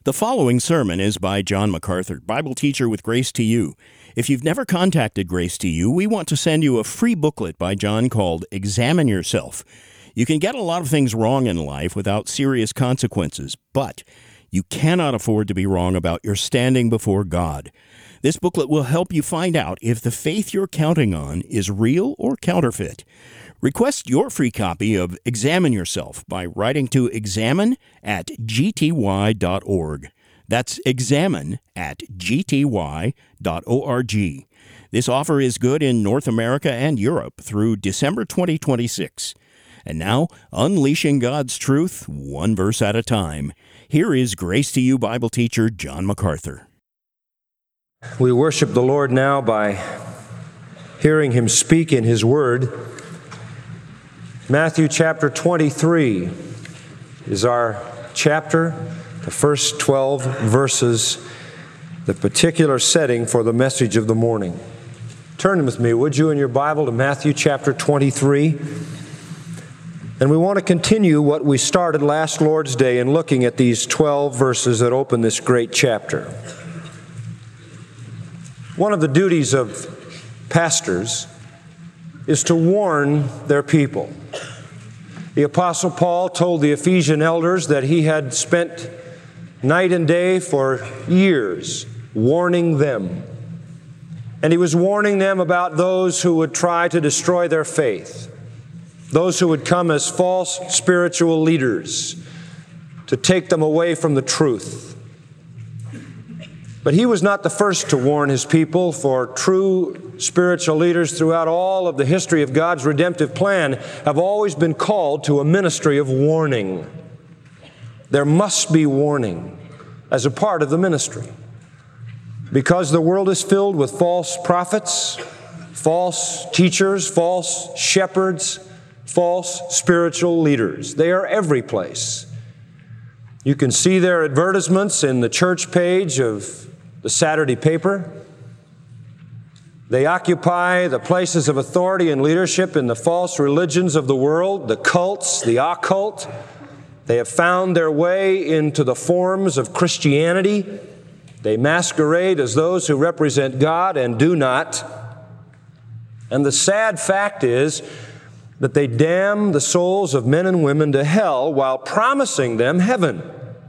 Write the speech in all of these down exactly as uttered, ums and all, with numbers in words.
The following sermon is by John MacArthur, Bible teacher with Grace to You. If you've never contacted Grace to You, we want to send you a free booklet by John called Examine Yourself. You can get a lot of things wrong in life without serious consequences, but you cannot afford to be wrong about your standing before God. This booklet will help you find out if the faith you're counting on is real or counterfeit. Request your free copy of Examine Yourself by writing to examine at g t y dot org. That's examine at g t y dot org. This offer is good in North America and Europe through December twenty twenty-six. And now, unleashing God's truth, one verse at a time. Here is Grace to You Bible teacher John MacArthur. We worship the Lord now by hearing Him speak in His Word. Matthew chapter twenty-three is our chapter, the first twelve verses, the particular setting for the message of the morning. Turn with me, would you, in your Bible to Matthew chapter twenty-three. And we want to continue what we started last Lord's Day in looking at these twelve verses that open this great chapter. One of the duties of pastors is to warn their people. The Apostle Paul told the Ephesian elders that he had spent night and day for years warning them. And he was warning them about those who would try to destroy their faith, those who would come as false spiritual leaders to take them away from the truth. But he was not the first to warn his people, for true spiritual leaders throughout all of the history of God's redemptive plan have always been called to a ministry of warning. There must be warning as a part of the ministry, because the world is filled with false prophets, false teachers, false shepherds, false spiritual leaders. They are every place. You can see their advertisements in the church page of the Saturday paper. They occupy the places of authority and leadership in the false religions of the world, the cults, the occult. They have found their way into the forms of Christianity. They masquerade as those who represent God and do not. And the sad fact is that they damn the souls of men and women to hell while promising them heaven.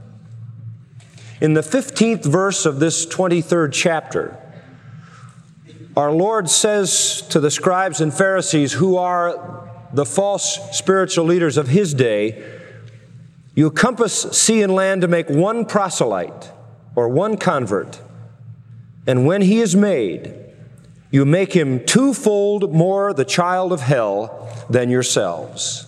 In the fifteenth verse of this twenty-third chapter, our Lord says to the scribes and Pharisees, who are the false spiritual leaders of His day, "You compass sea and land to make one proselyte or one convert, and when he is made, you make him twofold more the child of hell than yourselves."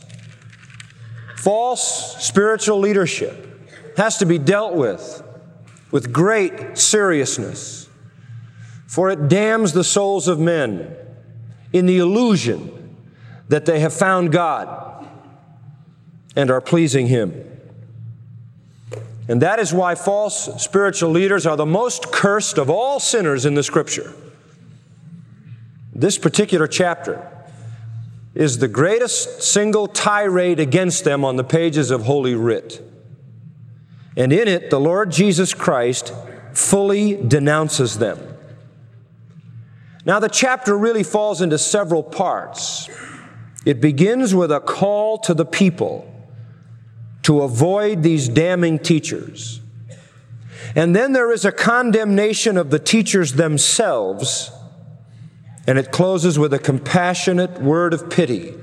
False spiritual leadership has to be dealt with with great seriousness, for it damns the souls of men in the illusion that they have found God and are pleasing Him. And that is why false spiritual leaders are the most cursed of all sinners in the Scripture. This particular chapter is the greatest single tirade against them on the pages of Holy Writ. And in it, the Lord Jesus Christ fully denounces them. Now, the chapter really falls into several parts. It begins with a call to the people to avoid these damning teachers. And then there is a condemnation of the teachers themselves. And it closes with a compassionate word of pity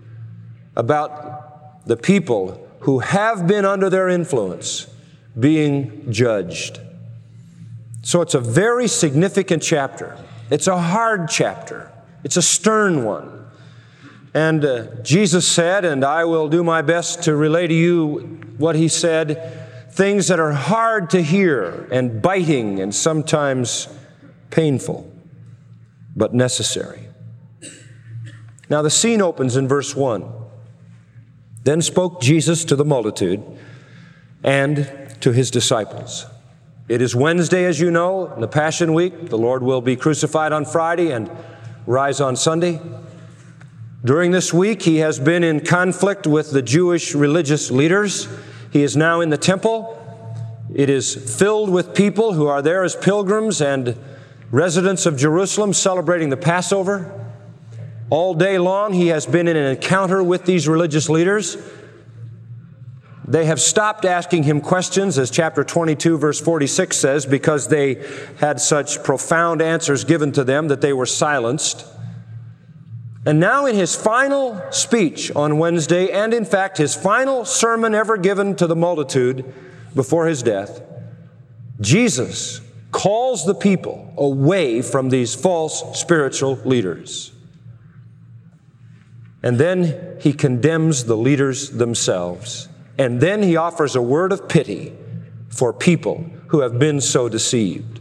about the people who have been under their influence being judged. So it's a very significant chapter. It's a hard chapter. It's a stern one. And uh, Jesus said, and I will do my best to relay to you what He said, things that are hard to hear and biting and sometimes painful, but necessary. Now the scene opens in verse one. Then spoke Jesus to the multitude and to His disciples. It is Wednesday, as you know, in the Passion Week. The Lord will be crucified on Friday and rise on Sunday. During this week, He has been in conflict with the Jewish religious leaders. He is now in the temple. It is filled with people who are there as pilgrims and residents of Jerusalem celebrating the Passover. All day long, he has been in an encounter with these religious leaders. They have stopped asking him questions, as chapter twenty-two, verse forty-six says, because they had such profound answers given to them that they were silenced. And now in his final speech on Wednesday, and in fact his final sermon ever given to the multitude before his death, Jesus calls the people away from these false spiritual leaders. And then he condemns the leaders themselves. And then he offers a word of pity for people who have been so deceived.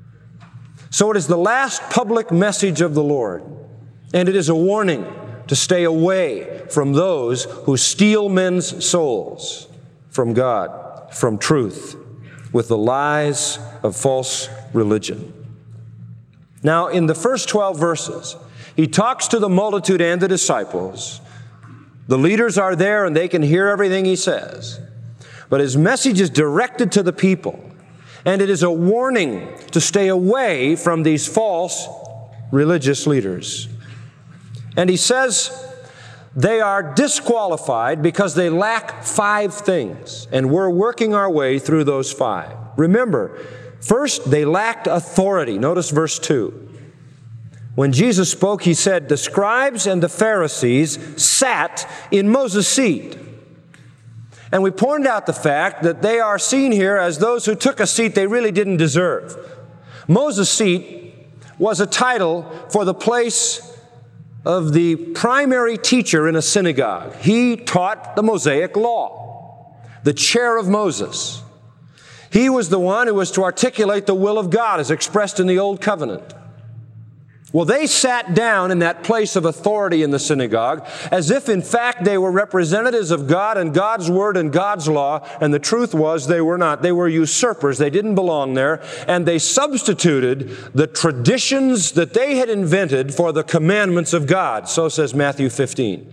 So it is the last public message of the Lord. And it is a warning to stay away from those who steal men's souls from God, from truth, with the lies of false religion. Now, in the first twelve verses, he talks to the multitude and the disciples. The leaders are there and they can hear everything he says. But his message is directed to the people. And it is a warning to stay away from these false religious leaders. And he says they are disqualified because they lack five things. And we're working our way through those five. Remember, first, they lacked authority. Notice verse two. When Jesus spoke, he said, the scribes and the Pharisees sat in Moses' seat. And we pointed out the fact that they are seen here as those who took a seat they really didn't deserve. Moses' seat was a title for the place of the primary teacher in a synagogue. He taught the Mosaic law, the chair of Moses. He was the one who was to articulate the will of God as expressed in the Old Covenant. Well, they sat down in that place of authority in the synagogue as if, in fact, they were representatives of God and God's Word and God's law, and the truth was they were not. They were usurpers. They didn't belong there, and they substituted the traditions that they had invented for the commandments of God. So says Matthew fifteen.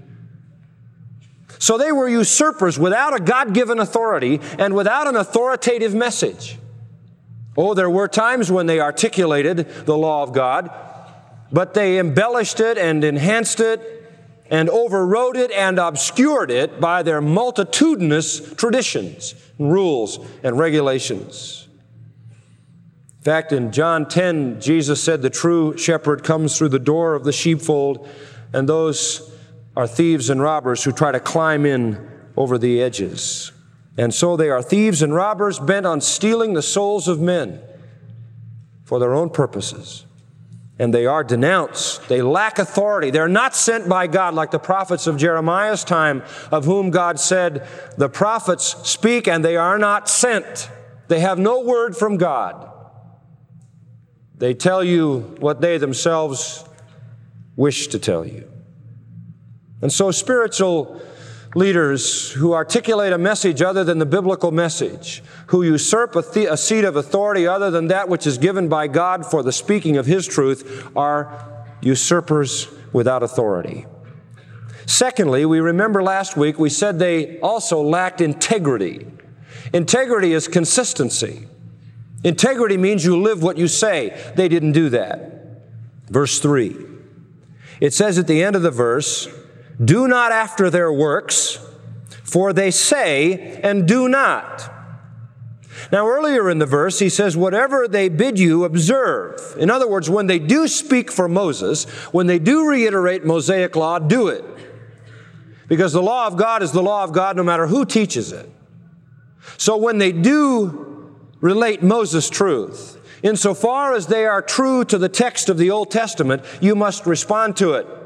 So they were usurpers without a God-given authority and without an authoritative message. Oh, there were times when they articulated the law of God, but they embellished it and enhanced it and overrode it and obscured it by their multitudinous traditions, rules, and regulations. In fact, in John ten, Jesus said the true shepherd comes through the door of the sheepfold, and those are thieves and robbers who try to climb in over the edges. And so they are thieves and robbers bent on stealing the souls of men for their own purposes. And they are denounced. They lack authority. They're not sent by God like the prophets of Jeremiah's time, of whom God said, the prophets speak and they are not sent. They have no word from God. They tell you what they themselves wish to tell you. And so spiritual leaders who articulate a message other than the biblical message, who usurp a, the- a seat of authority other than that which is given by God for the speaking of His truth, are usurpers without authority. Secondly, we remember last week we said they also lacked integrity. Integrity is consistency. Integrity means you live what you say. They didn't do that. Verse three. It says at the end of the verse, do not after their works, for they say and do not. Now, earlier in the verse, he says, whatever they bid you, observe. In other words, when they do speak for Moses, when they do reiterate Mosaic law, do it. Because the law of God is the law of God no matter who teaches it. So when they do relate Moses' truth, insofar as they are true to the text of the Old Testament, you must respond to it.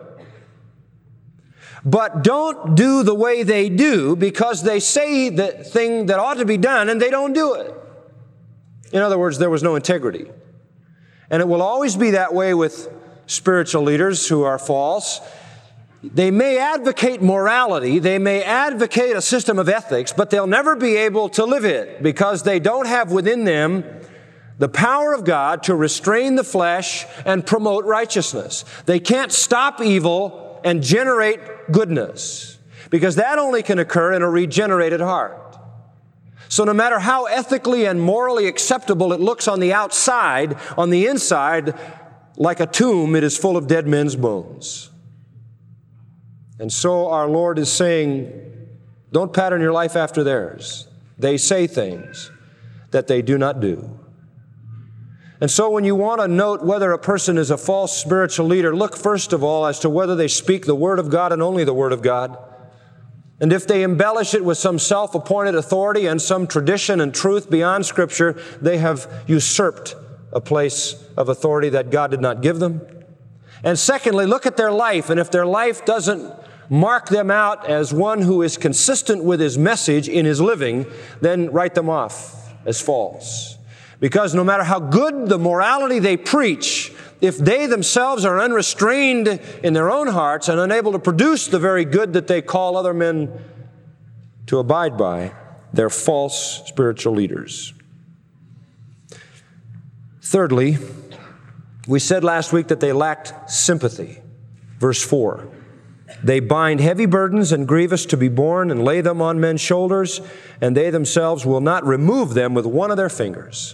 But don't do the way they do because they say the thing that ought to be done and they don't do it. In other words, there was no integrity. And it will always be that way with spiritual leaders who are false. They may advocate morality, they may advocate a system of ethics, but they'll never be able to live it because they don't have within them the power of God to restrain the flesh and promote righteousness. They can't stop evil and generate goodness, because that only can occur in a regenerated heart. So no matter how ethically and morally acceptable it looks on the outside, on the inside, like a tomb, it is full of dead men's bones. And so our Lord is saying, don't pattern your life after theirs. They say things that they do not do. And so when you want to note whether a person is a false spiritual leader, look first of all as to whether they speak the Word of God and only the Word of God. And if they embellish it with some self-appointed authority and some tradition and truth beyond Scripture, they have usurped a place of authority that God did not give them. And secondly, look at their life, and if their life doesn't mark them out as one who is consistent with his message in his living, then write them off as false. Because no matter how good the morality they preach, if they themselves are unrestrained in their own hearts and unable to produce the very good that they call other men to abide by, they're false spiritual leaders. Thirdly, we said last week that they lacked sympathy. Verse four, they bind heavy burdens and grievous to be borne and lay them on men's shoulders, and they themselves will not remove them with one of their fingers.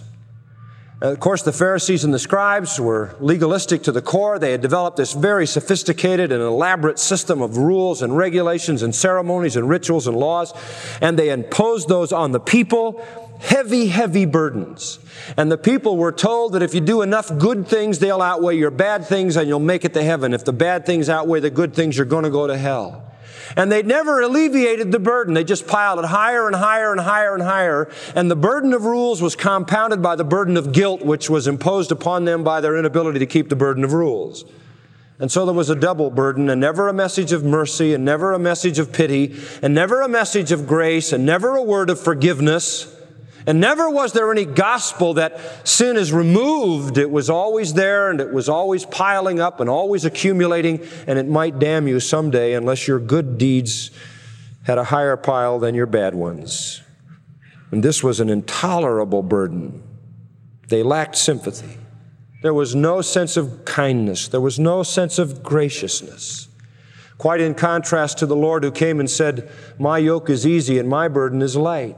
Of course, the Pharisees and the scribes were legalistic to the core. They had developed this very sophisticated and elaborate system of rules and regulations and ceremonies and rituals and laws, and they imposed those on the people, heavy, heavy burdens. And the people were told that if you do enough good things, they'll outweigh your bad things and you'll make it to heaven. If the bad things outweigh the good things, you're going to go to hell. And they never alleviated the burden. They just piled it higher and higher and higher and higher. And the burden of rules was compounded by the burden of guilt, which was imposed upon them by their inability to keep the burden of rules. And so there was a double burden, and never a message of mercy, and never a message of pity, and never a message of grace, and never a word of forgiveness. And never was there any gospel that sin is removed. It was always there, and it was always piling up and always accumulating, and it might damn you someday unless your good deeds had a higher pile than your bad ones. And this was an intolerable burden. They lacked sympathy. There was no sense of kindness. There was no sense of graciousness. Quite in contrast to the Lord who came and said, "My yoke is easy and my burden is light."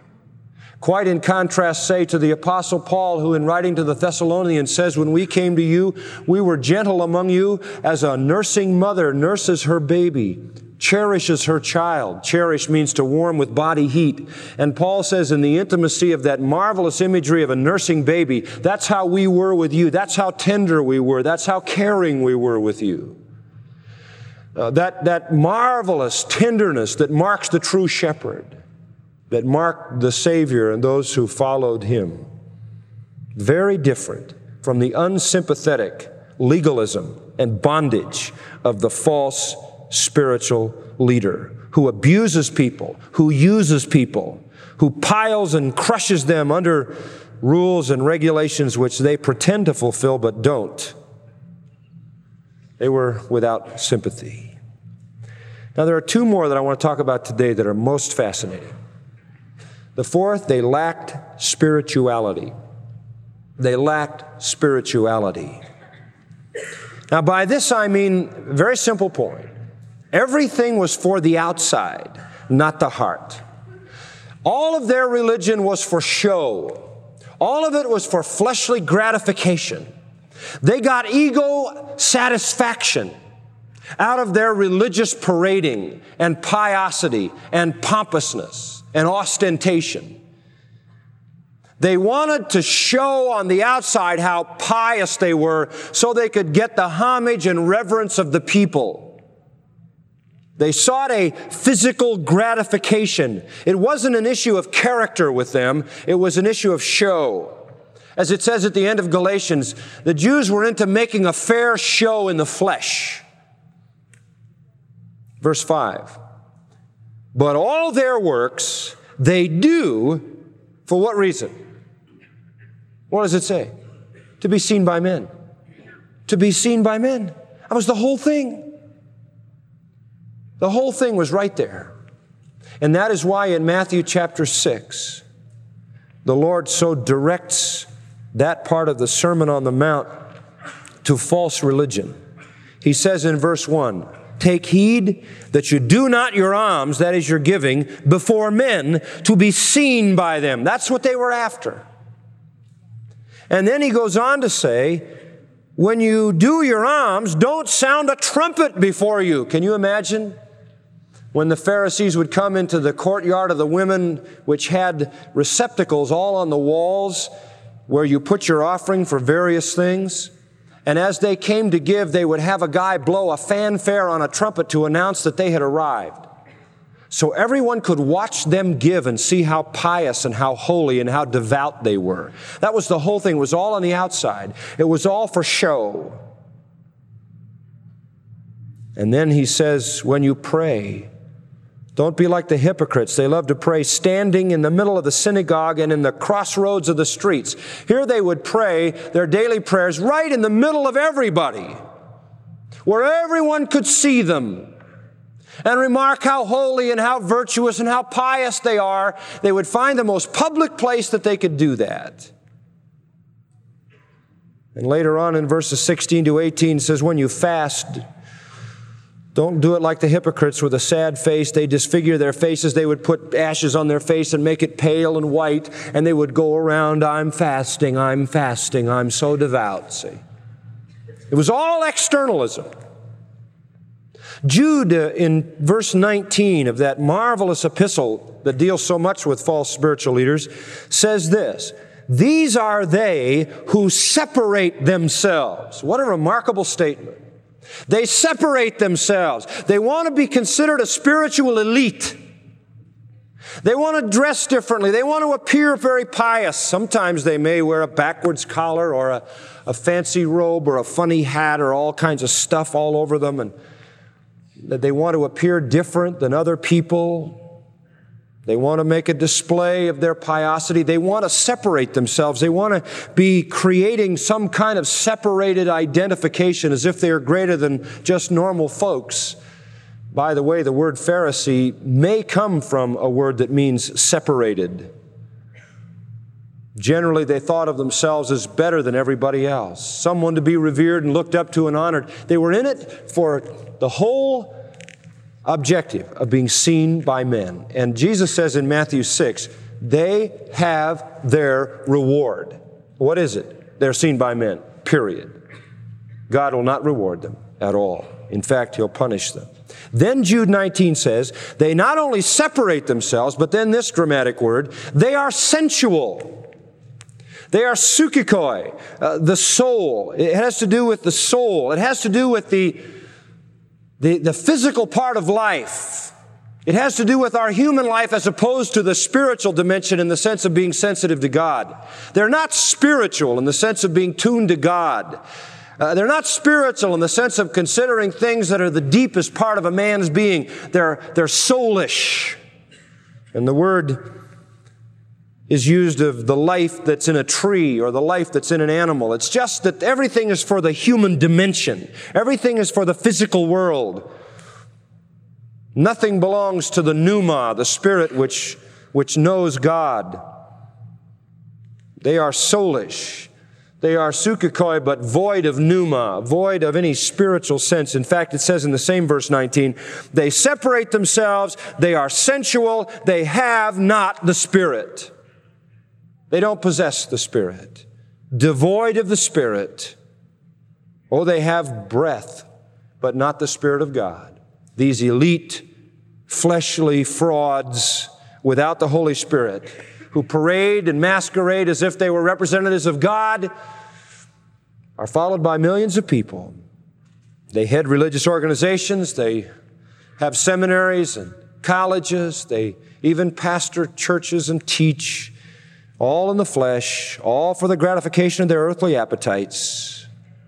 Quite in contrast, say, to the Apostle Paul, who in writing to the Thessalonians says, "When we came to you, we were gentle among you as a nursing mother nurses her baby, cherishes her child." Cherish means to warm with body heat. And Paul says in the intimacy of that marvelous imagery of a nursing baby, that's how we were with you. That's how tender we were. That's how caring we were with you. Uh, that, that marvelous tenderness that marks the true shepherd, that marked the Savior and those who followed him. Very different from the unsympathetic legalism and bondage of the false spiritual leader who abuses people, who uses people, who piles and crushes them under rules and regulations which they pretend to fulfill but don't. They were without sympathy. Now, there are two more that I want to talk about today that are most fascinating. The fourth, they lacked spirituality. They lacked spirituality. Now, by this I mean a very simple point. Everything was for the outside, not the heart. All of their religion was for show. All of it was for fleshly gratification. They got ego satisfaction out of their religious parading and piosity and pompousness and ostentation. They wanted to show on the outside how pious they were so they could get the homage and reverence of the people. They sought a physical gratification. It wasn't an issue of character with them. It was an issue of show. As it says at the end of Galatians, the Jews were into making a fair show in the flesh. Verse five. But all their works they do for what reason? What does it say? To be seen by men. To be seen by men. That was the whole thing. The whole thing was right there. And that is why in Matthew chapter six, the Lord so directs that part of the Sermon on the Mount to false religion. He says in verse one, take heed that you do not your alms, that is your giving, before men to be seen by them. That's what they were after. And then he goes on to say, when you do your alms, don't sound a trumpet before you. Can you imagine? When the Pharisees would come into the courtyard of the women, which had receptacles all on the walls where you put your offering for various things. And as they came to give, they would have a guy blow a fanfare on a trumpet to announce that they had arrived. So everyone could watch them give and see how pious and how holy and how devout they were. That was the whole thing. It was all on the outside. It was all for show. And then he says, when you pray, don't be like the hypocrites. They love to pray standing in the middle of the synagogue and in the crossroads of the streets. Here they would pray their daily prayers right in the middle of everybody, where everyone could see them and remark how holy and how virtuous and how pious they are. They would find the most public place that they could do that. And later on in verses sixteen to eighteen, it says, when you fast, don't do it like the hypocrites with a sad face. They disfigure their faces. They would put ashes on their face and make it pale and white, and they would go around, I'm fasting, I'm fasting, I'm so devout, see. It was all externalism. Jude, uh, in verse nineteen of that marvelous epistle that deals so much with false spiritual leaders, says this, these are they who separate themselves. What a remarkable statement. They separate themselves. They want to be considered a spiritual elite. They want to dress differently. They want to appear very pious. Sometimes they may wear a backwards collar or a, a fancy robe or a funny hat or all kinds of stuff all over them, and that they want to appear different than other people. They want to make a display of their piosity. They want to separate themselves. They want to be creating some kind of separated identification as if they are greater than just normal folks. By the way, the word Pharisee may come from a word that means separated. Generally, they thought of themselves as better than everybody else, someone to be revered and looked up to and honored. They were in it for the whole objective of being seen by men. And Jesus says in Matthew six, they have their reward. What is it? They're seen by men, period. God will not reward them at all. In fact, He'll punish them. Then Jude nineteen says, they not only separate themselves, but then this dramatic word, they are sensual. They are psychikoi, uh, the soul. It has to do with the soul. It has to do with the The, the physical part of life. It has to do with our human life as opposed to the spiritual dimension in the sense of being sensitive to God. They're not spiritual in the sense of being tuned to God. Uh, they're not spiritual in the sense of considering things that are the deepest part of a man's being. They're, they're soulish. And the word is used of the life that's in a tree or the life that's in an animal. It's just that everything is for the human dimension. Everything is for the physical world. Nothing belongs to the pneuma, the spirit which, which knows God. They are soulish. They are psychikoi, but void of pneuma, void of any spiritual sense. In fact, it says in the same verse nineteen, they separate themselves, they are sensual, they have not the Spirit. They don't possess the Spirit. Devoid of the Spirit. Oh, they have breath, but not the Spirit of God. These elite, fleshly frauds without the Holy Spirit, who parade and masquerade as if they were representatives of God, are followed by millions of people. They head religious organizations. They have seminaries and colleges. They even pastor churches and teach, all in the flesh, all for the gratification of their earthly appetites.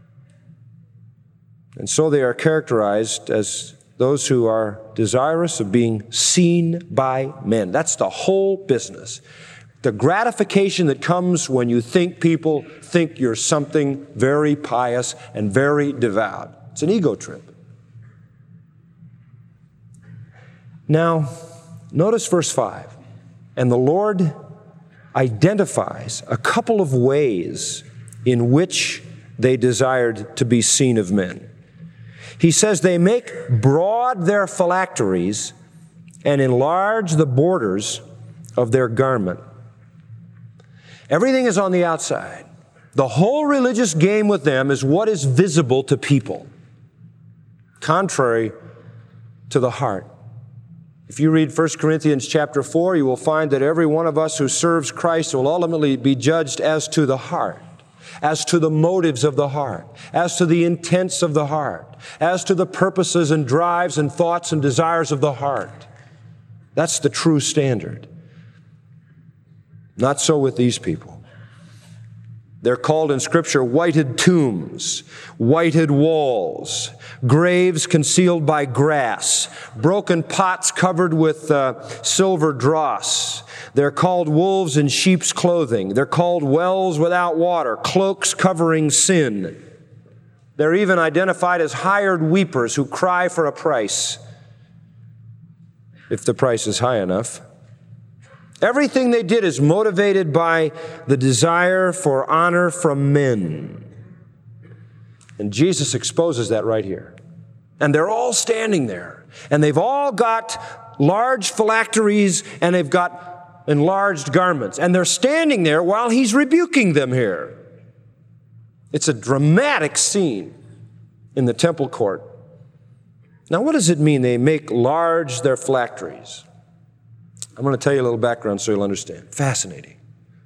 And so they are characterized as those who are desirous of being seen by men. That's the whole business. The gratification that comes when you think people think you're something very pious and very devout. It's an ego trip. Now, notice verse five. And the Lord identifies a couple of ways in which they desired to be seen of men. He says they make broad their phylacteries and enlarge the borders of their garment. Everything is on the outside. The whole religious game with them is what is visible to people, contrary to the heart. If you read First Corinthians chapter four, you will find that every one of us who serves Christ will ultimately be judged as to the heart, as to the motives of the heart, as to the intents of the heart, as to the purposes and drives and thoughts and desires of the heart. That's the true standard. Not so with these people. They're called in Scripture whited tombs, whited walls, graves concealed by grass, broken pots covered with uh, silver dross. They're called wolves in sheep's clothing. They're called wells without water, cloaks covering sin. They're even identified as hired weepers who cry for a price, if the price is high enough. Everything they did is motivated by the desire for honor from men. And Jesus exposes that right here. And they're all standing there. And they've all got large phylacteries and they've got enlarged garments. And they're standing there while he's rebuking them here. It's a dramatic scene in the temple court. Now, what does it mean they make large their phylacteries? I'm going to tell you a little background so you'll understand. Fascinating.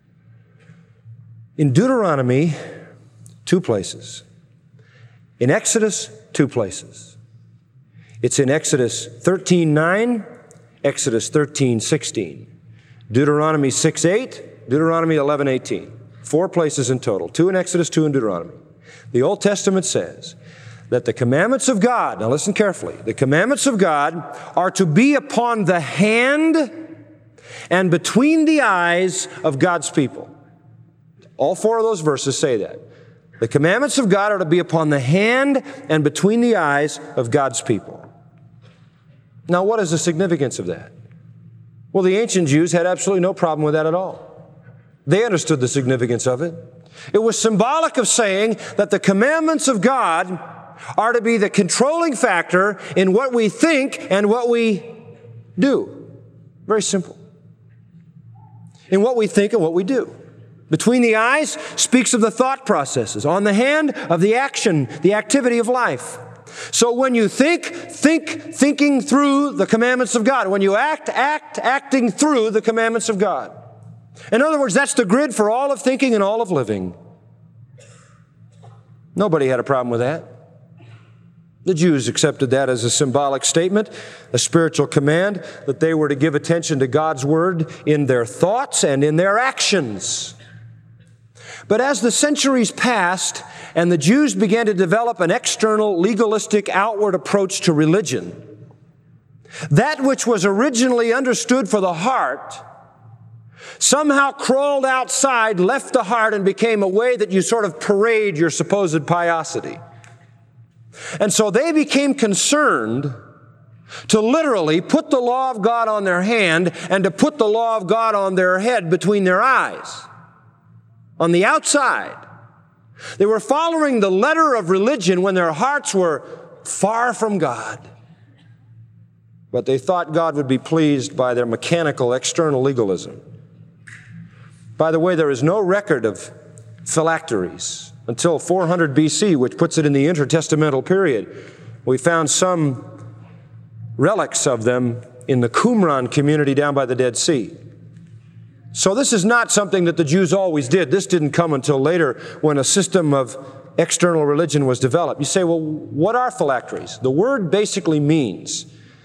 In Deuteronomy, two places. In Exodus, two places. It's in Exodus thirteen nine, Exodus thirteen sixteen. Deuteronomy six eight, Deuteronomy eleven eighteen. Four places in total. Two in Exodus, two in Deuteronomy. The Old Testament says that the commandments of God, now listen carefully, the commandments of God are to be upon the hand and between the eyes of God's people. All four of those verses say that. The commandments of God are to be upon the hand and between the eyes of God's people. Now, what is the significance of that? Well, the ancient Jews had absolutely no problem with that at all. They understood the significance of it. It was symbolic of saying that the commandments of God are to be the controlling factor in what we think and what we do. Very simple. In what we think and what we do. Between the eyes speaks of the thought processes. On the hand, of the action, the activity of life. So when you think, think thinking through the commandments of God. When you act, act acting through the commandments of God. In other words, that's the grid for all of thinking and all of living. Nobody had a problem with that. The Jews accepted that as a symbolic statement, a spiritual command, that they were to give attention to God's Word in their thoughts and in their actions. But as the centuries passed and the Jews began to develop an external, legalistic, outward approach to religion, that which was originally understood for the heart somehow crawled outside, left the heart, and became a way that you sort of parade your supposed piosity. And so they became concerned to literally put the law of God on their hand and to put the law of God on their head between their eyes, on the outside. They were following the letter of religion when their hearts were far from God. But they thought God would be pleased by their mechanical external legalism. By the way, there is no record of phylacteries until four hundred B C, which puts it in the intertestamental period. We found some relics of them in the Qumran community down by the Dead Sea. So this is not something that the Jews always did. This didn't come until later when a system of external religion was developed. You say, well, what are phylacteries? The word basically means,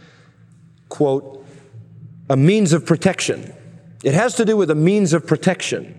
quote, a means of protection. It has to do with a means of protection.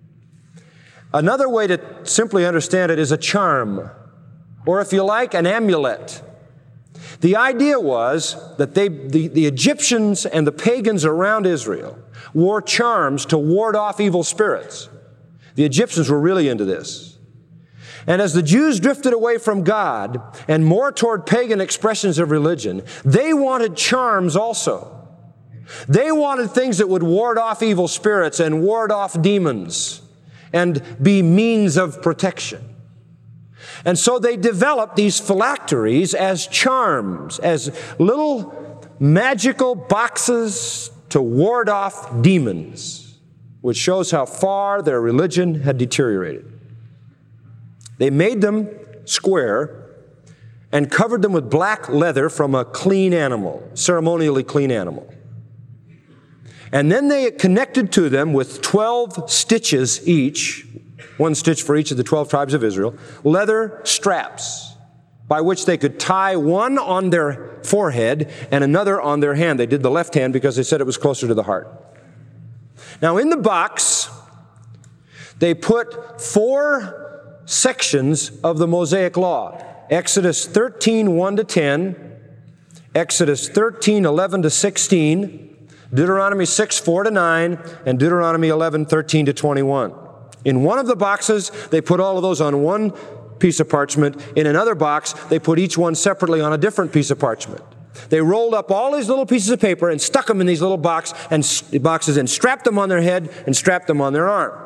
Another way to simply understand it is a charm, or if you like, an amulet. The idea was that they, the, the Egyptians and the pagans around Israel wore charms to ward off evil spirits. The Egyptians were really into this. And as the Jews drifted away from God and more toward pagan expressions of religion, they wanted charms also. They wanted things that would ward off evil spirits and ward off demons and be means of protection. And so they developed these phylacteries as charms, as little magical boxes to ward off demons, which shows how far their religion had deteriorated. They made them square and covered them with black leather from a clean animal, ceremonially clean animal. And then they connected to them with twelve stitches each, one stitch for each of the twelve tribes of Israel, leather straps by which they could tie one on their forehead and another on their hand. They did the left hand because they said it was closer to the heart. Now in the box, they put four sections of the Mosaic Law. Exodus thirteen, one to ten, Exodus thirteen, eleven to sixteen, Deuteronomy six, four to nine, and Deuteronomy eleven, thirteen to twenty-one. In one of the boxes, they put all of those on one piece of parchment. In another box, they put each one separately on a different piece of parchment. They rolled up all these little pieces of paper and stuck them in these little box and, boxes and strapped them on their head and strapped them on their arm.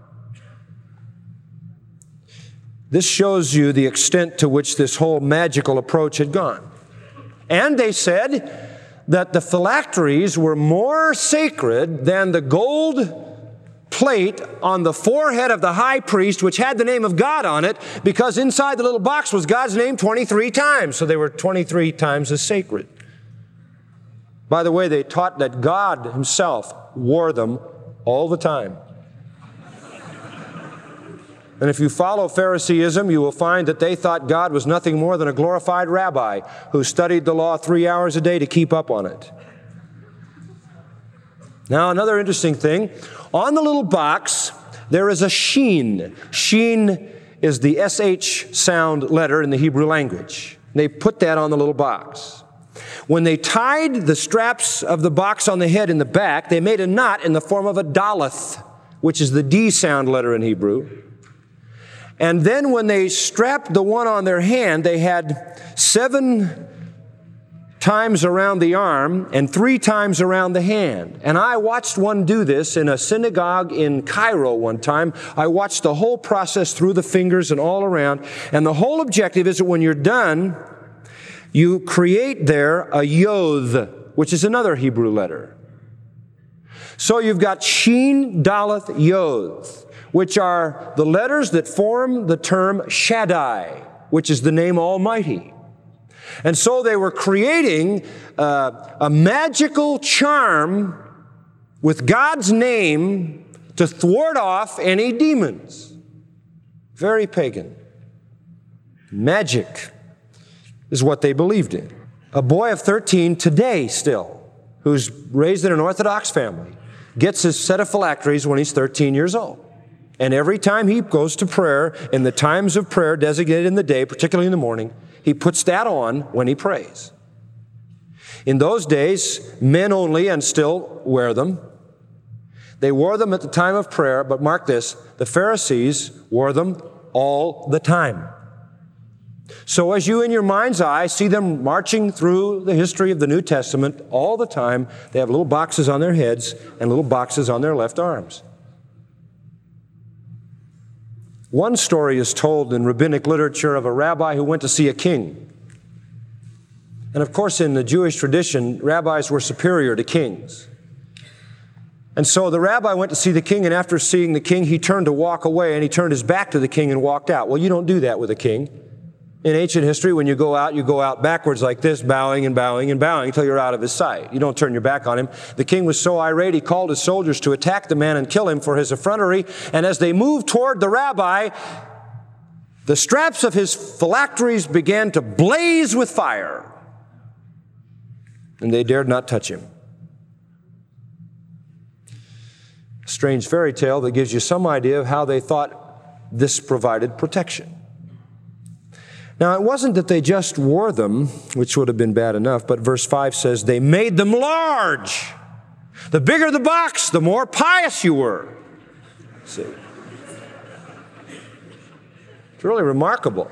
This shows you the extent to which this whole magical approach had gone. And they said that the phylacteries were more sacred than the gold plate on the forehead of the high priest, which had the name of God on it, because inside the little box was God's name twenty-three times. So they were twenty-three times as sacred. By the way, they taught that God himself wore them all the time. And if you follow Phariseeism, you will find that they thought God was nothing more than a glorified rabbi who studied the law three hours a day to keep up on it. Now, another interesting thing, on the little box, there is a sheen. Sheen is the S H sound letter in the Hebrew language. They put that on the little box. When they tied the straps of the box on the head in the back, they made a knot in the form of a daleth, which is the D sound letter in Hebrew. And then when they strapped the one on their hand, they had seven times around the arm and three times around the hand. And I watched one do this in a synagogue in Cairo one time. I watched the whole process through the fingers and all around. And the whole objective is that when you're done, you create there a yod, which is another Hebrew letter. So you've got Shin, Daleth, Yod, which are the letters that form the term Shaddai, which is the name Almighty. And so they were creating uh, a magical charm with God's name to thwart off any demons. Very pagan. Magic is what they believed in. A boy of thirteen today still, who's raised in an Orthodox family, gets his set of phylacteries when he's thirteen years old. And every time he goes to prayer, in the times of prayer designated in the day, particularly in the morning, he puts that on when he prays. In those days, men only and still wear them. They wore them at the time of prayer, but mark this, the Pharisees wore them all the time. So as you in your mind's eye see them marching through the history of the New Testament all the time, they have little boxes on their heads and little boxes on their left arms. One story is told in rabbinic literature of a rabbi who went to see a king. And of course, in the Jewish tradition, rabbis were superior to kings. And so the rabbi went to see the king, and after seeing the king, he turned to walk away, and he turned his back to the king and walked out. Well, you don't do that with a king. In ancient history, when you go out, you go out backwards like this, bowing and bowing and bowing until you're out of his sight. You don't turn your back on him. The king was so irate, he called his soldiers to attack the man and kill him for his effrontery. And as they moved toward the rabbi, the straps of his phylacteries began to blaze with fire. And they dared not touch him. A strange fairy tale that gives you some idea of how they thought this provided protection. Now, it wasn't that they just wore them, which would have been bad enough, but verse five says they made them large. The bigger the box, the more pious you were. See? It's really remarkable.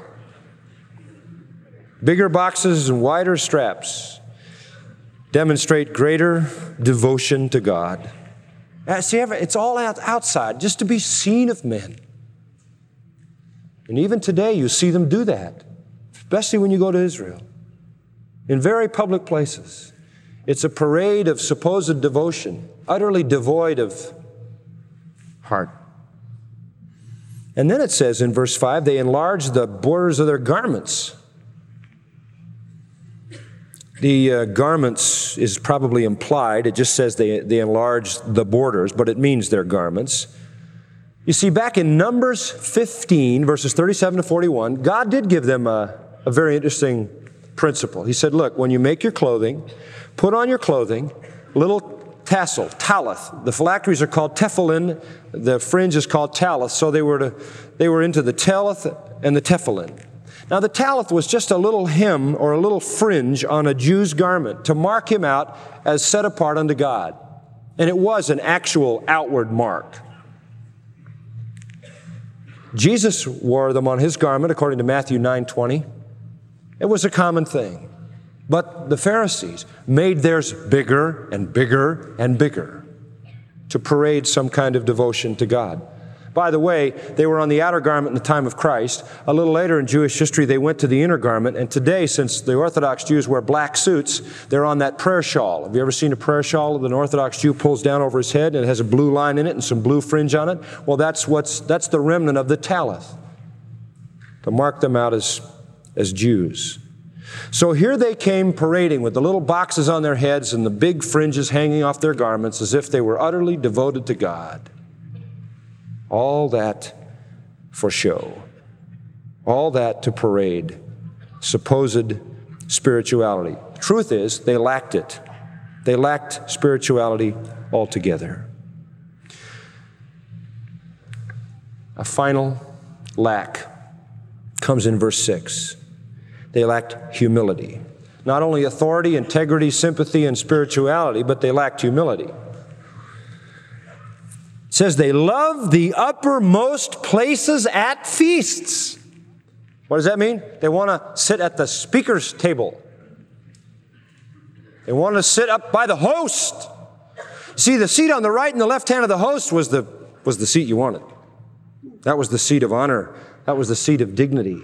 Bigger boxes and wider straps demonstrate greater devotion to God. See, it's all outside, just to be seen of men. And even today you see them do that, especially when you go to Israel, in very public places. It's a parade of supposed devotion, utterly devoid of heart. And then it says in verse five, they enlarged the borders of their garments. The uh, garments is probably implied. It just says they, they enlarged the borders, but it means their garments. You see, back in Numbers fifteen, verses thirty-seven to forty-one, God did give them a, a very interesting principle. He said, look, when you make your clothing, put on your clothing little tassel, talith. The phylacteries are called tephilim. The fringe is called talith. So they were to, they were into the talith and the tephilim. Now the talith was just a little hem or a little fringe on a Jew's garment to mark him out as set apart unto God. And it was an actual outward mark. Jesus wore them on his garment according to Matthew nine twenty. It was a common thing. But the Pharisees made theirs bigger and bigger and bigger to parade some kind of devotion to God. By the way, they were on the outer garment in the time of Christ. A little later in Jewish history, they went to the inner garment. And today, since the Orthodox Jews wear black suits, they're on that prayer shawl. Have you ever seen a prayer shawl that an Orthodox Jew pulls down over his head and it has a blue line in it and some blue fringe on it? Well, that's what's that's the remnant of the talith to mark them out as, as Jews. So here they came parading with the little boxes on their heads and the big fringes hanging off their garments as if they were utterly devoted to God. All that for show. All that to parade supposed spirituality. Truth is, they lacked it. They lacked spirituality altogether. A final lack comes in verse six. They lacked humility. Not only authority, integrity, sympathy, and spirituality, but they lacked humility. It says they love the uppermost places at feasts. What does that mean? They want to sit at the speaker's table. They want to sit up by the host. See, the seat on the right and the left hand of the host was the, was the seat you wanted. That was the seat of honor. That was the seat of dignity.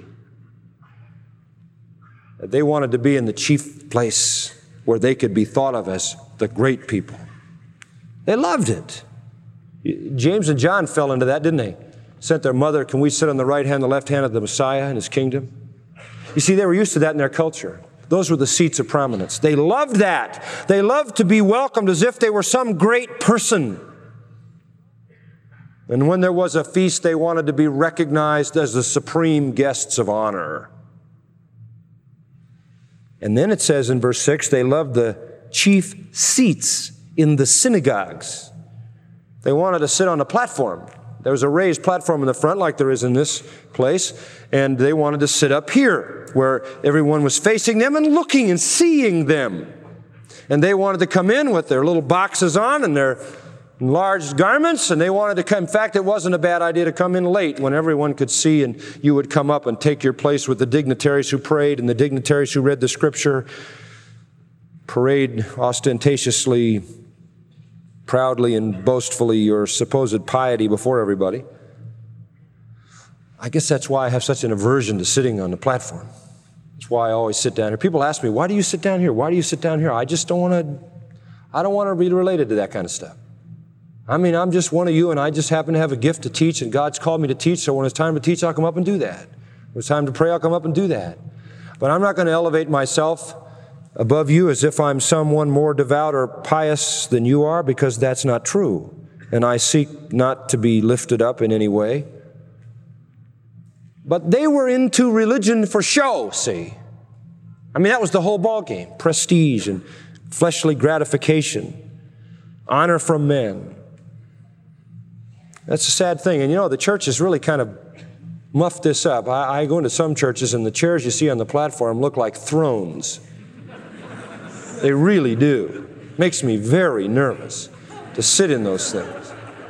They wanted to be in the chief place where they could be thought of as the great people. They loved it. James and John fell into that, didn't they? Sent their mother, can we sit on the right hand and the left hand of the Messiah in his kingdom? You see, they were used to that in their culture. Those were the seats of prominence. They loved that. They loved to be welcomed as if they were some great person. And when there was a feast, they wanted to be recognized as the supreme guests of honor. And then it says in verse six, they loved the chief seats in the synagogues. They wanted to sit on a platform. There was a raised platform in the front like there is in this place, and they wanted to sit up here where everyone was facing them and looking and seeing them. And they wanted to come in with their little boxes on and their enlarged garments, and they wanted to come. In fact, it wasn't a bad idea to come in late when everyone could see, and you would come up and take your place with the dignitaries who prayed and the dignitaries who read the Scripture, parade ostentatiously, proudly and boastfully your supposed piety before everybody. I guess that's why I have such an aversion to sitting on the platform. That's why I always sit down here. People ask me, why do you sit down here? Why do you sit down here? I just don't want to, I don't want to be related to that kind of stuff. I mean, I'm just one of you, and I just happen to have a gift to teach, and God's called me to teach, so when it's time to teach, I'll come up and do that. When it's time to pray, I'll come up and do that. But I'm not going to elevate myself above you as if I'm someone more devout or pious than you are, because that's not true. And I seek not to be lifted up in any way. But they were into religion for show, see. I mean, that was the whole ballgame. Prestige and fleshly gratification, honor from men. That's a sad thing. And you know, the church has really kind of muffed this up. I, I go into some churches, and the chairs you see on the platform look like thrones. They really do. Makes me very nervous to sit in those things.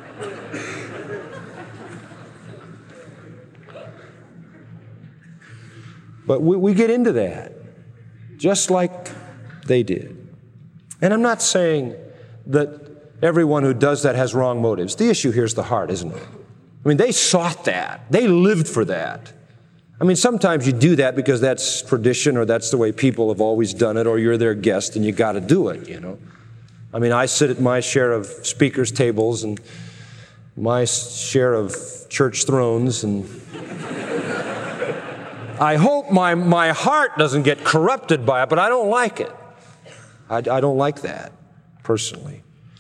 But we, we get into that, just like they did. And I'm not saying that everyone who does that has wrong motives. The issue here is the heart, isn't it? I mean, they sought that. They lived for that. I mean, sometimes you do that because that's tradition or that's the way people have always done it, or you're their guest and you got to do it, you know. I mean, I sit at my share of speakers' tables and my share of church thrones, and I hope my, my heart doesn't get corrupted by it, but I don't like it. I, I don't like that, personally.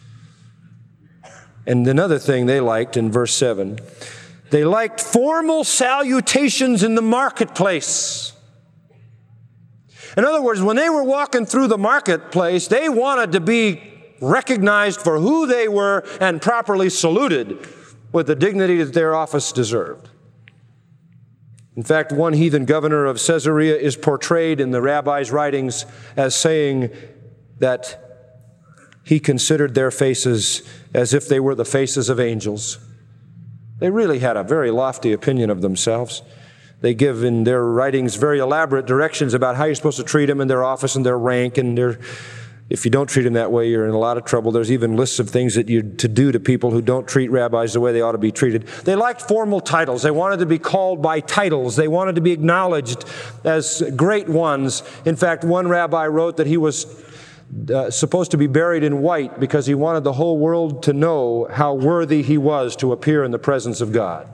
And another thing they liked in verse seven, they liked formal salutations in the marketplace. In other words, when they were walking through the marketplace, they wanted to be recognized for who they were and properly saluted with the dignity that their office deserved. In fact, one heathen governor of Caesarea is portrayed in the rabbi's writings as saying that he considered their faces as if they were the faces of angels. They really had a very lofty opinion of themselves. They give in their writings very elaborate directions about how you're supposed to treat them in their office and their rank, and their, if you don't treat them that way, you're in a lot of trouble. There's even lists of things that you're to do to people who don't treat rabbis the way they ought to be treated. They liked formal titles. They wanted to be called by titles. They wanted to be acknowledged as great ones. In fact, one rabbi wrote that he was Uh, supposed to be buried in white because he wanted the whole world to know how worthy he was to appear in the presence of God.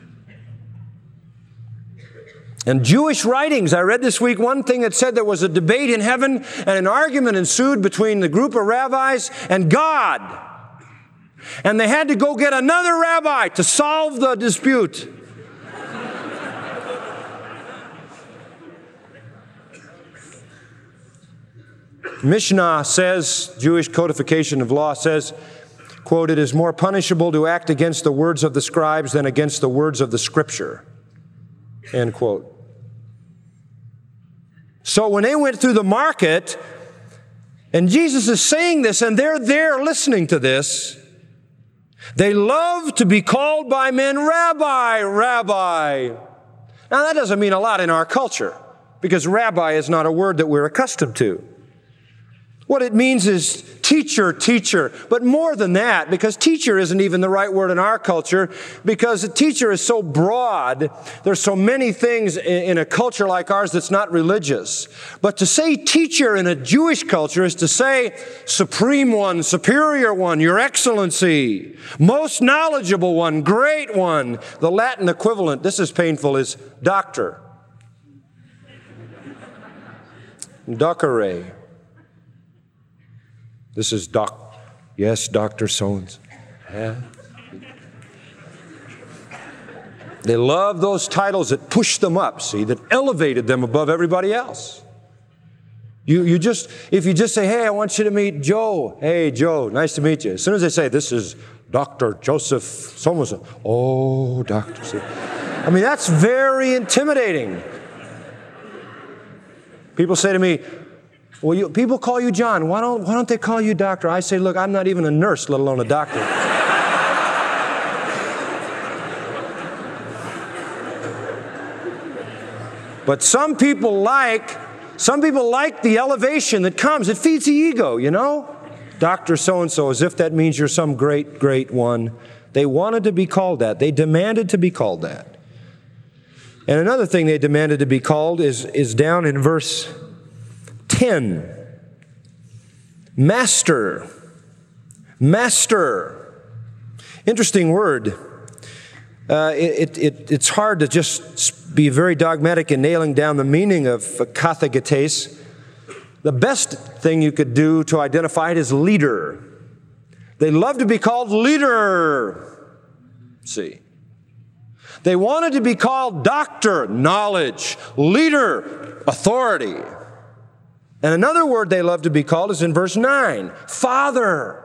And Jewish writings, I read this week one thing that said there was a debate in heaven and an argument ensued between the group of rabbis and God. And they had to go get another rabbi to solve the dispute. Mishnah says, Jewish codification of law says, quote, "It is more punishable to act against the words of the scribes than against the words of the Scripture," end quote. So when they went through the market, and Jesus is saying this, and they're there listening to this, they love to be called by men, Rabbi, Rabbi. Now that doesn't mean a lot in our culture, because rabbi is not a word that we're accustomed to. What it means is teacher, teacher. But more than that, because teacher isn't even the right word in our culture, because a teacher is so broad, there's so many things in a culture like ours that's not religious. But to say teacher in a Jewish culture is to say supreme one, superior one, your excellency, most knowledgeable one, great one. The Latin equivalent, this is painful, is doctor. Docere. This is doc, yes, Doctor So-and-so. Yeah. They love those titles that pushed them up, see, that elevated them above everybody else. You, you just, if you just say, hey, I want you to meet Joe. Hey, Joe, nice to meet you. As soon as they say, this is Doctor Joseph so-and-so. Oh, Doctor See. I mean, that's very intimidating. People say to me, well, you, people call you John. Why don't, why don't they call you doctor? I say, look, I'm not even a nurse, let alone a doctor. But some people like, some people like the elevation that comes. It feeds the ego, you know? Doctor so-and-so, as if that means you're some great, great one. They wanted to be called that. They demanded to be called that. And another thing they demanded to be called is, is down in verse ten. Master. Master. Interesting word. Uh, it, it, it's hard to just be very dogmatic in nailing down the meaning of kathagetes. The best thing you could do to identify it is leader. They love to be called leader. See. They wanted to be called doctor, knowledge, leader, authority. And another word they love to be called is in verse nine, father.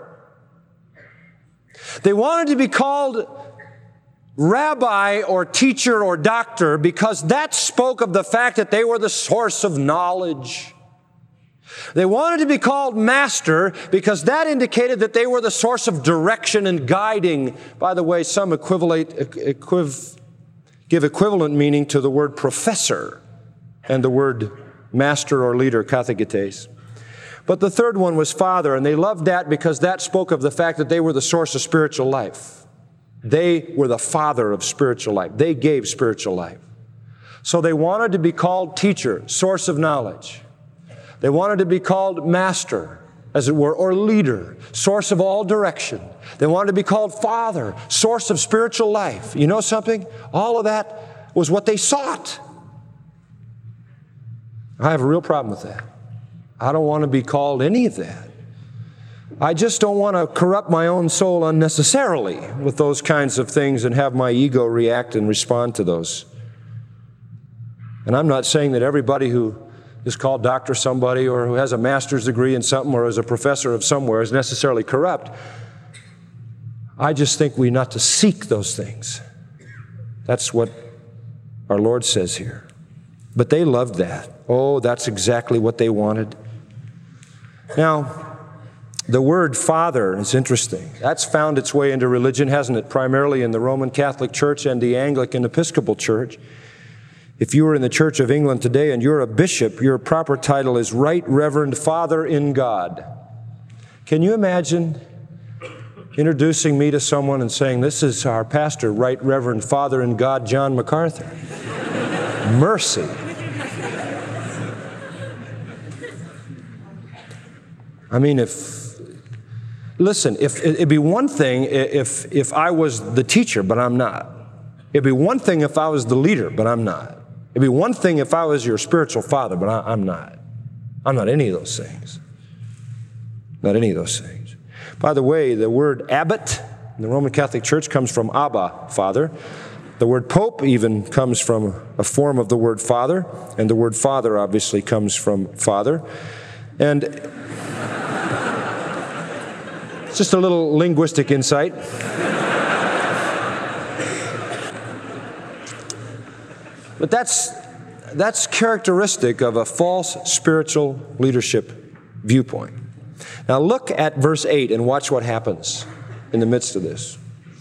They wanted to be called rabbi or teacher or doctor because that spoke of the fact that they were the source of knowledge. They wanted to be called master because that indicated that they were the source of direction and guiding. By the way, some equivalent, equiv, give equivalent meaning to the word professor and the word master or leader, kathagetes. But the third one was father, and they loved that because that spoke of the fact that they were the source of spiritual life. They were the father of spiritual life. They gave spiritual life. So they wanted to be called teacher, source of knowledge. They wanted to be called master, as it were, or leader, source of all direction. They wanted to be called father, source of spiritual life. You know something? All of that was what they sought. I have a real problem with that. I don't want to be called any of that. I just don't want to corrupt my own soul unnecessarily with those kinds of things and have my ego react and respond to those. And I'm not saying that everybody who is called doctor somebody or who has a master's degree in something or is a professor of somewhere is necessarily corrupt. I just think we're not to seek those things. That's what our Lord says here. But they loved that. Oh, that's exactly what they wanted. Now, the word father is interesting. That's found its way into religion, hasn't it? Primarily in the Roman Catholic Church and the Anglican Episcopal Church. If you were in the Church of England today and you're a bishop, your proper title is Right Reverend Father in God. Can you imagine introducing me to someone and saying, this is our pastor, Right Reverend Father in God, John MacArthur? Mercy. I mean, if, listen, if it'd be one thing if, if I was the teacher, but I'm not. It'd be one thing if I was the leader, but I'm not. It'd be one thing if I was your spiritual father, but I, I'm not. I'm not any of those things. Not any of those things. By the way, the word abbot in the Roman Catholic Church comes from Abba, Father. The word pope even comes from a form of the word father, and the word father obviously comes from father. And it's just a little linguistic insight. But that's, that's characteristic of a false spiritual leadership viewpoint. Now look at verse eight and watch what happens in the midst of this.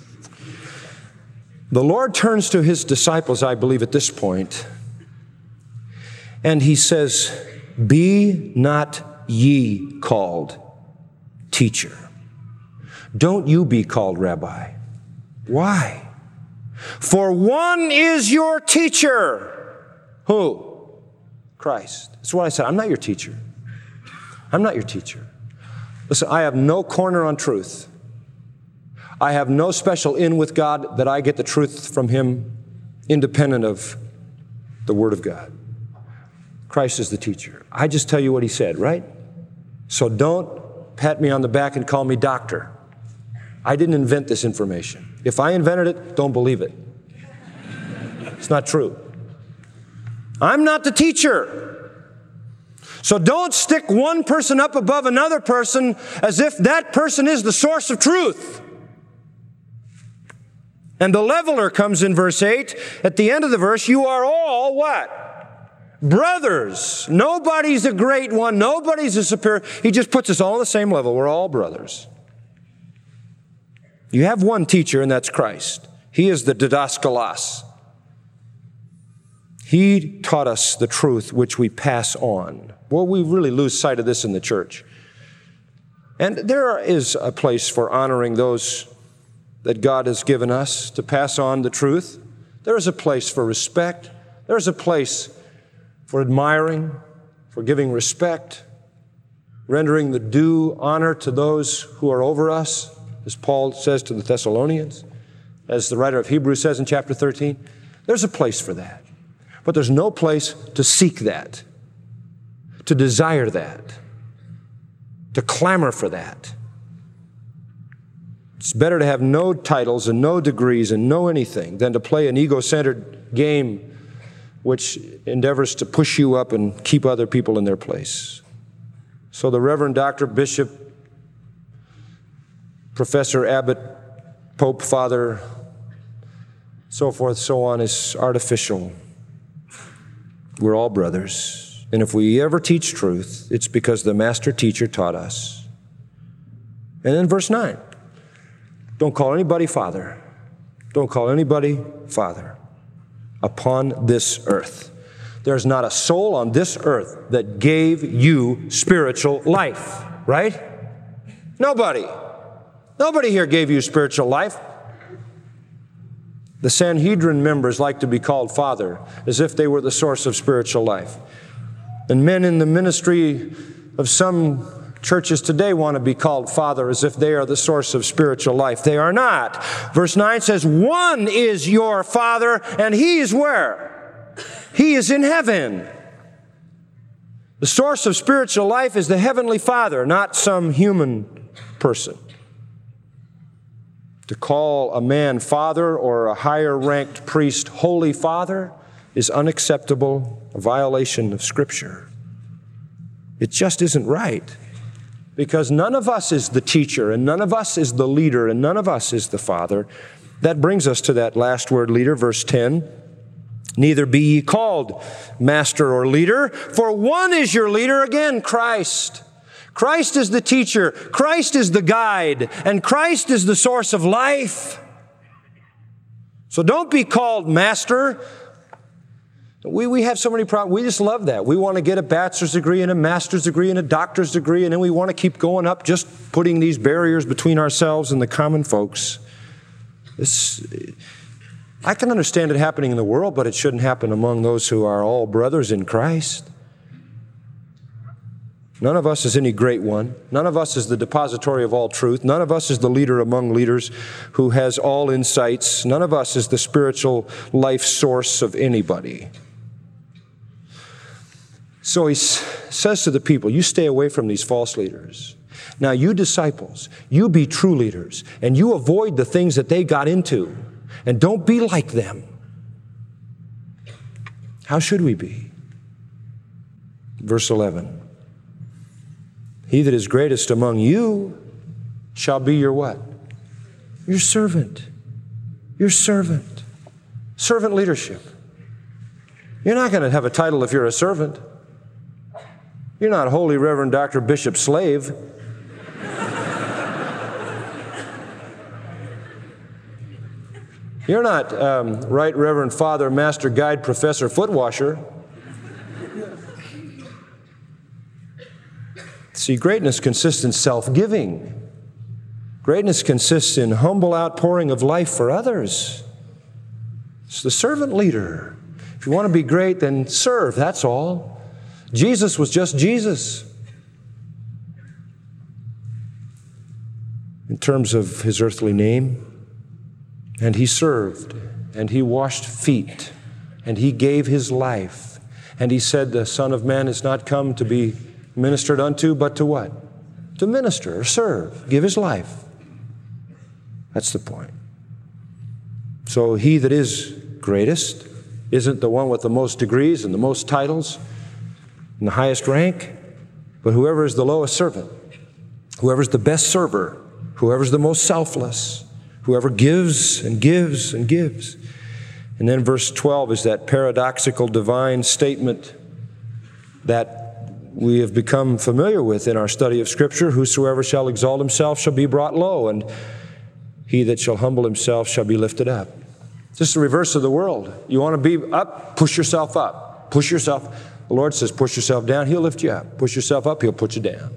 The Lord turns to His disciples, I believe, at this point, and He says, "Be not ye called teacher." Don't you be called rabbi. Why? For one is your teacher. Who? Christ. That's what I said. I'm not your teacher. I'm not your teacher. Listen, I have no corner on truth. I have no special in with God that I get the truth from Him independent of the Word of God. Christ is the teacher. I just tell you what He said, right? So don't pat me on the back and call me doctor. I didn't invent this information. If I invented it, don't believe it. It's not true. I'm not the teacher. So don't stick one person up above another person as if that person is the source of truth. And the leveler comes in verse eight. At the end of the verse, you are all what? Brothers. Nobody's a great one. Nobody's a superior. He just puts us all on the same level. We're all brothers. You have one teacher, and that's Christ. He is the didaskalos. He taught us the truth which we pass on. Well, we really lose sight of this in the church. And there is a place for honoring those that God has given us to pass on the truth. There is a place for respect. There is a place for admiring, for giving respect, rendering the due honor to those who are over us, as Paul says to the Thessalonians, as the writer of Hebrews says in chapter thirteen. There's a place for that. But there's no place to seek that, to desire that, to clamor for that. It's better to have no titles and no degrees and no anything than to play an ego-centered game which endeavors to push you up and keep other people in their place. So the Reverend Doctor, Bishop, Professor, Abbot, Pope, Father, so forth, so on, is artificial. We're all brothers. And if we ever teach truth, it's because the master teacher taught us. And then verse nine, don't call anybody father. Don't call anybody father upon this earth. There's not a soul on this earth that gave you spiritual life, right? Nobody. Nobody here gave you spiritual life. The Sanhedrin members like to be called Father, as if they were the source of spiritual life. And men in the ministry of some churches today want to be called Father, as if they are the source of spiritual life. They are not. Verse nine says, one is your Father, and He is where? He is in heaven. The source of spiritual life is the Heavenly Father, not some human person. To call a man father or a higher-ranked priest Holy Father is unacceptable, a violation of Scripture. It just isn't right, because none of us is the teacher, and none of us is the leader, and none of us is the father. That brings us to that last word, leader, verse ten. Neither be ye called master or leader, for one is your leader, again, Christ. Christ is the teacher, Christ is the guide, and Christ is the source of life. So don't be called master. We, we have so many problems. We just love that. We want to get a bachelor's degree and a master's degree and a doctor's degree, and then we want to keep going up, just putting these barriers between ourselves and the common folks. This, I can understand it happening in the world, but it shouldn't happen among those who are all brothers in Christ. None of us is any great one. None of us is the depository of all truth. None of us is the leader among leaders who has all insights. None of us is the spiritual life source of anybody. So he says to the people, you stay away from these false leaders. Now you disciples, you be true leaders, and you avoid the things that they got into, and don't be like them. How should we be? Verse eleven. He that is greatest among you shall be your what? Your servant. Your servant. Servant leadership. You're not going to have a title if you're a servant. You're not Holy Reverend Doctor Bishop Slave. You're not um, Right Reverend Father Master Guide Professor Footwasher. See, greatness consists in self-giving. Greatness consists in humble outpouring of life for others. It's the servant leader. If you want to be great, then serve, that's all. Jesus was just Jesus. In terms of his earthly name, and he served, and he washed feet, and he gave his life, and he said the Son of Man has not come to be ministered unto, but to what? To minister or serve, give his life. That's the point. So he that is greatest isn't the one with the most degrees and the most titles and the highest rank, but whoever is the lowest servant, whoever's the best server, whoever's the most selfless, whoever gives and gives and gives. And then verse twelve is that paradoxical divine statement that we have become familiar with in our study of Scripture. Whosoever shall exalt himself shall be brought low, and he that shall humble himself shall be lifted up. Just the reverse of the world. You want to be up? Push yourself up. Push yourself. The Lord says, push yourself down, he'll lift you up. Push yourself up, he'll put you down.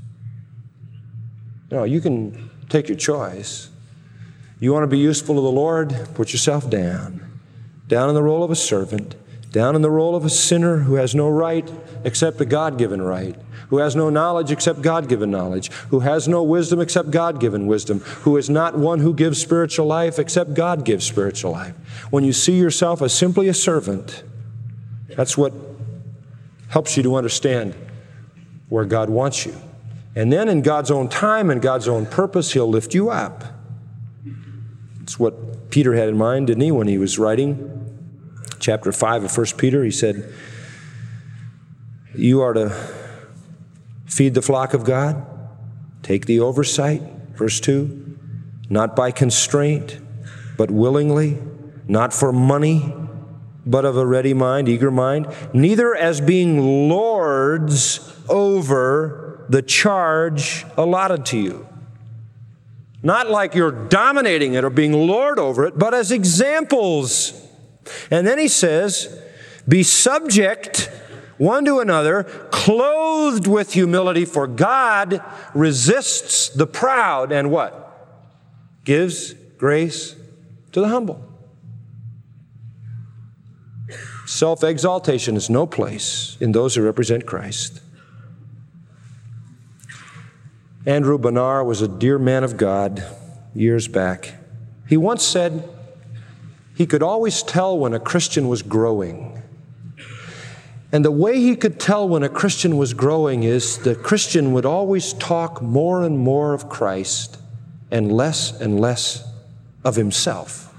No, you can take your choice. You want to be useful to the Lord? Put yourself down. Down in the role of a servant. Down in the role of a sinner who has no right except a God-given right, who has no knowledge except God-given knowledge, who has no wisdom except God-given wisdom, who is not one who gives spiritual life except God gives spiritual life. When you see yourself as simply a servant, that's what helps you to understand where God wants you. And then in God's own time and God's own purpose, he'll lift you up. It's what Peter had in mind, didn't he, when he was writing chapter five of First Peter? He said, you are to feed the flock of God, take the oversight, verse two, not by constraint, but willingly, not for money, but of a ready mind, eager mind, neither as being lords over the charge allotted to you. Not like you're dominating it or being lord over it, but as examples. And then he says, be subject one to another, clothed with humility, for God resists the proud and what? Gives grace to the humble. Self-exaltation has no place in those who represent Christ. Andrew Bonar was a dear man of God years back. He once said he could always tell when a Christian was growing. And the way he could tell when a Christian was growing is the Christian would always talk more and more of Christ and less and less of himself.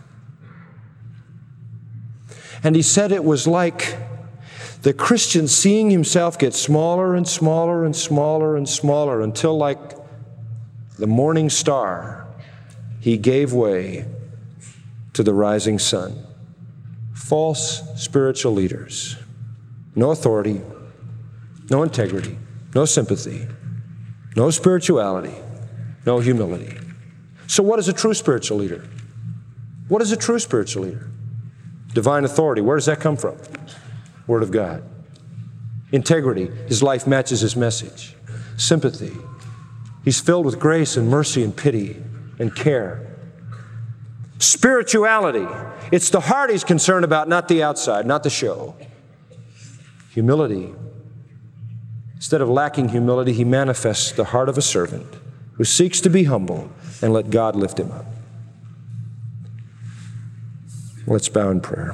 And he said it was like the Christian seeing himself get smaller and smaller and smaller and smaller until, like the morning star, he gave way to the rising sun. False spiritual leaders. No authority, no integrity, no sympathy, no spirituality, no humility. So what is a true spiritual leader? What is a true spiritual leader? Divine authority. Where does that come from? Word of God. Integrity. His life matches his message. Sympathy. He's filled with grace and mercy and pity and care. Spirituality. It's the heart he's concerned about, not the outside, not the show. Humility. Instead of lacking humility, he manifests the heart of a servant who seeks to be humble and let God lift him up. Let's bow in prayer.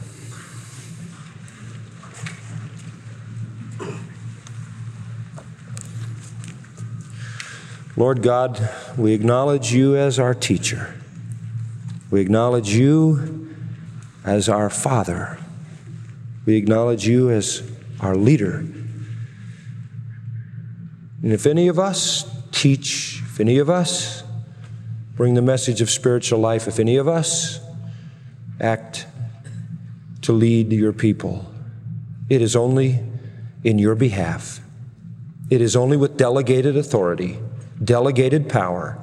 Lord God, we acknowledge you as our teacher. We acknowledge you as our Father. We acknowledge you as our leader. And if any of us teach, if any of us bring the message of spiritual life, if any of us act to lead your people, it is only in your behalf. It is only with delegated authority, delegated power,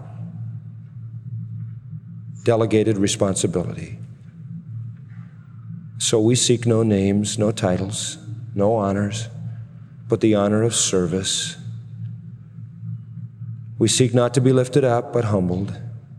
delegated responsibility. So we seek no names, no titles, no honors, but the honor of service. We seek not to be lifted up, but humbled.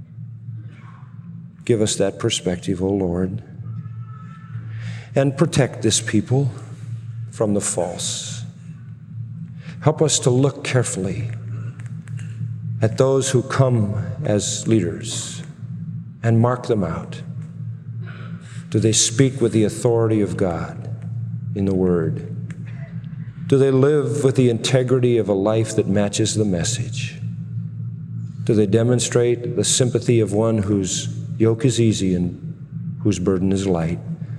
Give us that perspective, O Lord. And protect this people from the false. Help us to look carefully at those who come as leaders and mark them out. Do they speak with the authority of God in the Word? Do they live with the integrity of a life that matches the message? Do they demonstrate the sympathy of one whose yoke is easy and whose burden is light?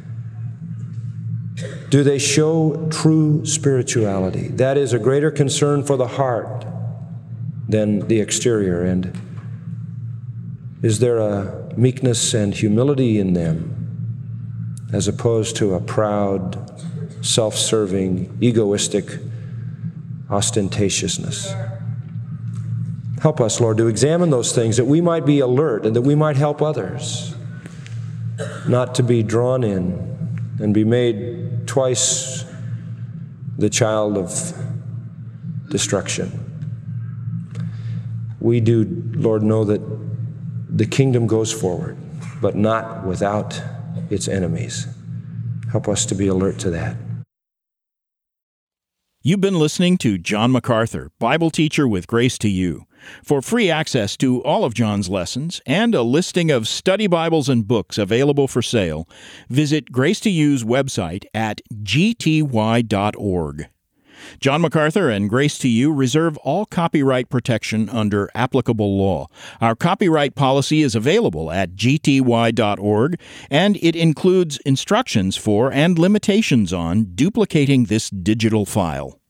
Do they show true spirituality? That is a greater concern for the heart than the exterior. And is there a meekness and humility in them as opposed to a proud, self-serving, egoistic ostentatiousness? Help us, Lord, to examine those things that we might be alert and that we might help others, not to be drawn in and be made twice the child of destruction. We do, Lord, know that the kingdom goes forward, but not without its enemies. Help us to be alert to that. You've been listening to John MacArthur, Bible teacher with Grace to You. For free access to all of John's lessons and a listing of study Bibles and books available for sale, visit Grace to You's website at g t y dot org. John MacArthur and Grace to You reserve all copyright protection under applicable law. Our copyright policy is available at g t y dot org, and it includes instructions for and limitations on duplicating this digital file.